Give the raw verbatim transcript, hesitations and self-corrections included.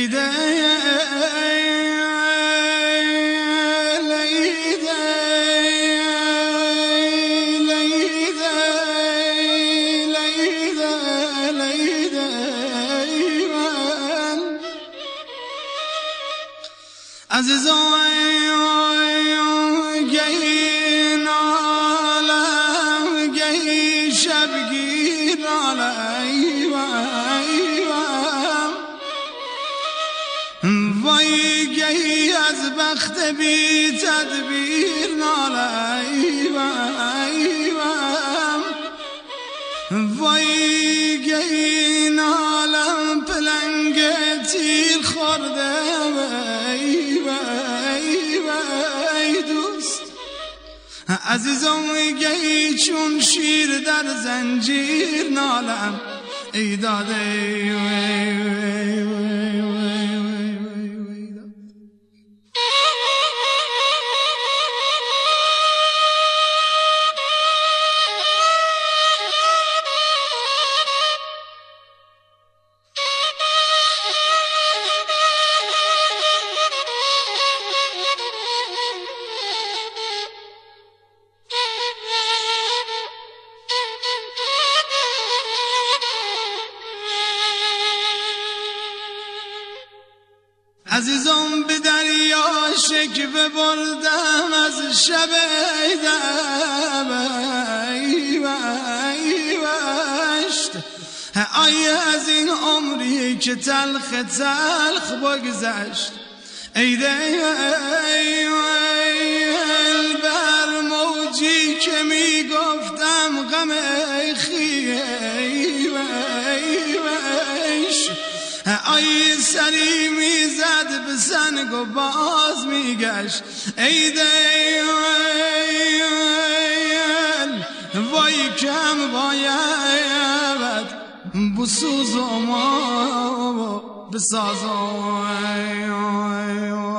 ایده عزیزان گهی نالم گهی شبگیر نالم وای گهی از بخت بی تدبیر نالم وای گهی نالم پلنگ تیر خورده عزیزم گهی چون شیر در زنجیر نالم ای داده وی وی وی وی وی. عزیزم به دریا شکوه بردم از شب عیدم ای وشت ای از این عمری که تلخ تلخ بگذشت عیده ای بر موجی که می گفتم غم خیش ای سری میزد به سنگ و باز میگشت عیده وای کم باید بسوز و ما بسازم